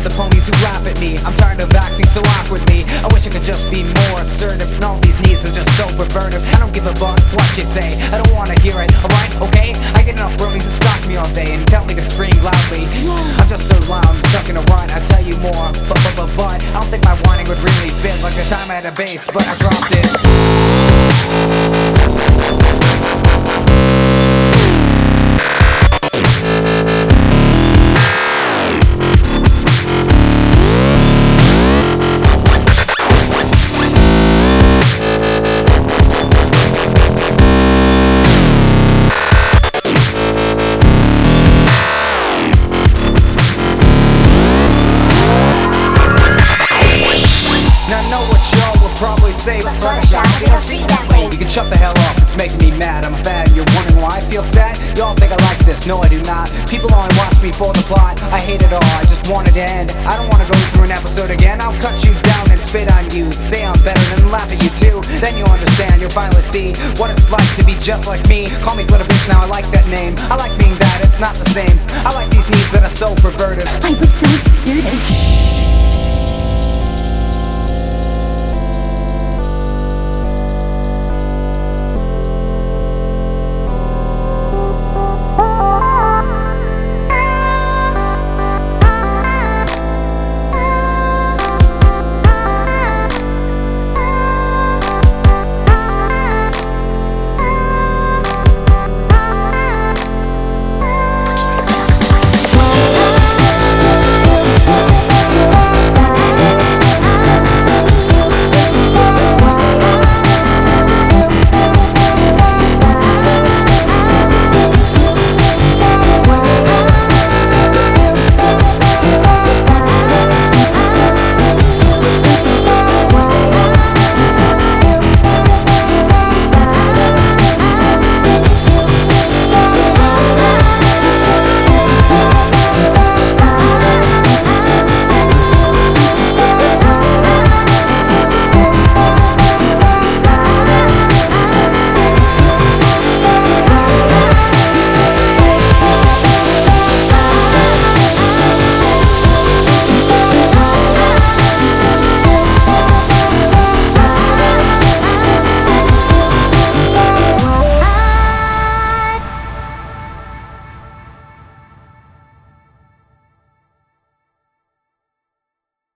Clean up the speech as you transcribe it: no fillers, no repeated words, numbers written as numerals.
the ponies who laugh at me. I'm tired of acting so awkwardly. I wish I could just be more assertive. And all these needs are just so pervertive. I don't give a fuck what you say, I don't wanna hear it, alright, okay? I get enough bronies to stalk me all day and tell me to scream loudly. I'm just so loud, I'm stuck in a rut, I tell you more. But I don't think my whining would really fit. Like the time I had a bass, but I dropped it. Probably say fresh out. You can shut the hell up, it's making me mad. I'm a fan, you're wondering why I feel sad? Y'all think I like this, no I do not. People only watch me for the plot, I hate it all, I just want it to end. I don't wanna go through an episode again. I'll cut you down and spit on you, say I'm better and laugh at you too. Then you'll understand, you'll finally see what it's like to be just like me. Call me for the bitch, now I like that name. I like being that, it's not the same. I like these needs that are so perverted. I was so scared.